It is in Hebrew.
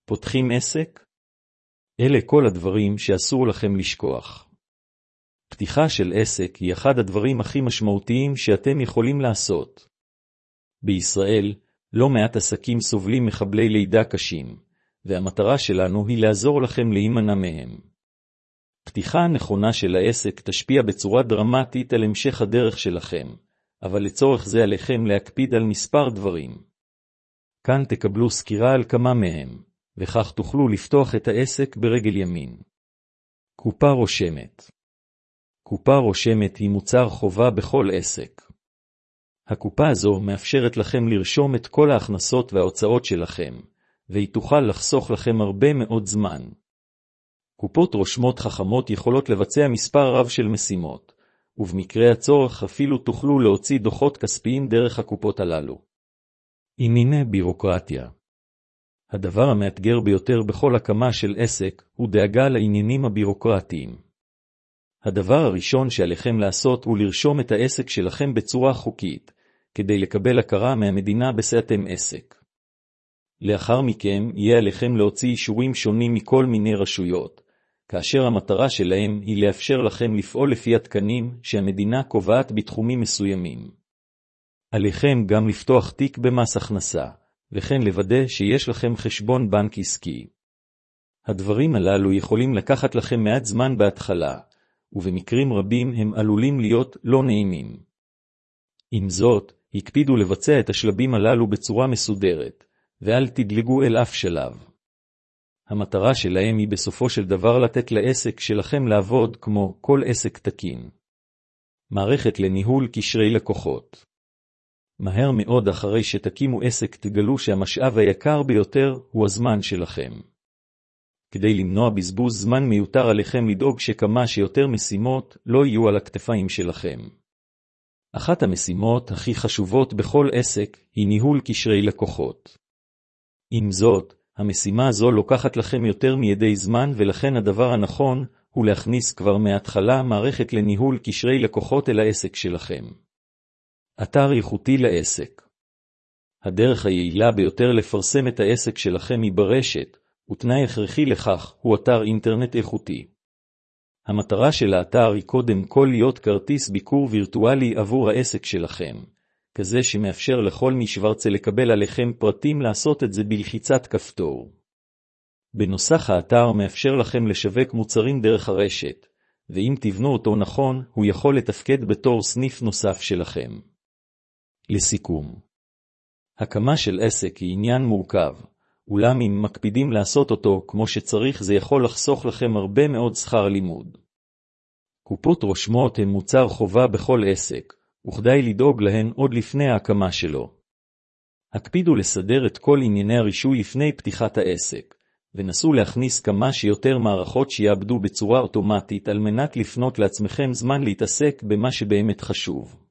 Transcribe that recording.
פותחים עסק? אלה כל הדברים שאסור לכם לשכוח. פתיחה של עסק היא אחד הדברים הכי משמעותיים שאתם יכולים לעשות. בישראל, לא מעט עסקים סובלים מחבלי לידה קשים, והמטרה שלנו היא לעזור לכם להימנע מהם. פתיחה הנכונה של העסק תשפיע בצורה דרמטית על המשך הדרך שלכם, אבל לצורך זה עליכם להקפיד על מספר דברים. כאן תקבלו סקירה על כמה מהם, וכך תוכלו לפתוח את העסק ברגל ימין. קופה רושמת. קופה רושמת היא מוצר חובה בכל עסק. הקופה הזו מאפשרת לכם לרשום את כל ההכנסות וההוצאות שלכם, והיא תוכל לחסוך לכם הרבה מאוד זמן. קופות רושמות חכמות יכולות לבצע מספר רב של משימות, ובמקרה הצורך אפילו תוכלו להוציא דוחות כספיים דרך הקופות הללו. ענייני בירוקרטיה. הדבר המאתגר ביותר בכל הקמה של עסק הוא דאגה לעניינים הבירוקרטיים. הדבר הראשון שעליכם לעשות הוא לרשום את העסק שלכם בצורה חוקית, כדי לקבל הכרה מהמדינה בשאתם עסק. לאחר מכן יהיה עליכם להוציא אישורים שונים מכל מיני רשויות, כאשר המטרה שלהם היא לאפשר לכם לפעול לפי התקנים שהמדינה קובעת בתחומים מסוימים. עליכם גם לפתוח תיק במס הכנסה, וכן לוודא שיש לכם חשבון בנק עסקי. הדברים הללו יכולים לקחת לכם מעט זמן בהתחלה, ובמקרים רבים הם עלולים להיות לא נעימים. עם זאת, הקפידו לבצע את השלבים הללו בצורה מסודרת, ואל תדלגו אל אף שלב. המטרה שלהם היא בסופו של דבר לתת לעסק שלכם לעבוד כמו כל עסק תקין. מערכת לניהול קשרי לקוחות. מהר מאוד אחרי שתקימו עסק תגלו שהמשאב היקר ביותר הוא הזמן שלכם. כדי למנוע בזבוז זמן מיותר עליכם לדאוג שכמה שיותר משימות לא יהיו על הכתפיים שלכם. אחת המשימות הכי חשובות בכל עסק היא ניהול קשרי לקוחות. עם זאת, המשימה הזו לוקחת לכם יותר מידי זמן ולכן הדבר הנכון הוא להכניס כבר מההתחלה מערכת לניהול קשרי לקוחות אל העסק שלכם. אתר איכותי לעסק. הדרך היעילה ביותר לפרסם את העסק שלכם היא ברשת, ותנאי הכרחי לכך הוא אתר אינטרנט איכותי. המטרה של האתר היא קודם כל להיות כרטיס ביקור וירטואלי עבור העסק שלכם, כזה שמאפשר לכל מי שרוצה לקבל עליכם פרטים לעשות את זה בלחיצת כפתור. בנוסח האתר מאפשר לכם לשווק מוצרים דרך הרשת, ואם תבנו אותו נכון, הוא יכול לתפקד בתור סניף נוסף שלכם. לסיכום, הקמה של עסק היא עניין מורכב, אולם אם מקפידים לעשות אותו כמו שצריך זה יכול לחסוך לכם הרבה מאוד שכר לימוד. קופות רושמות הן מוצר חובה בכל עסק, וכדאי לדאוג להן עוד לפני ההקמה שלו. הקפידו לסדר את כל ענייני הרישוי לפני פתיחת העסק, ונסו להכניס כמה שיותר מערכות שיעבדו בצורה אוטומטית על מנת לפנות לעצמכם זמן להתעסק במה שבאמת חשוב.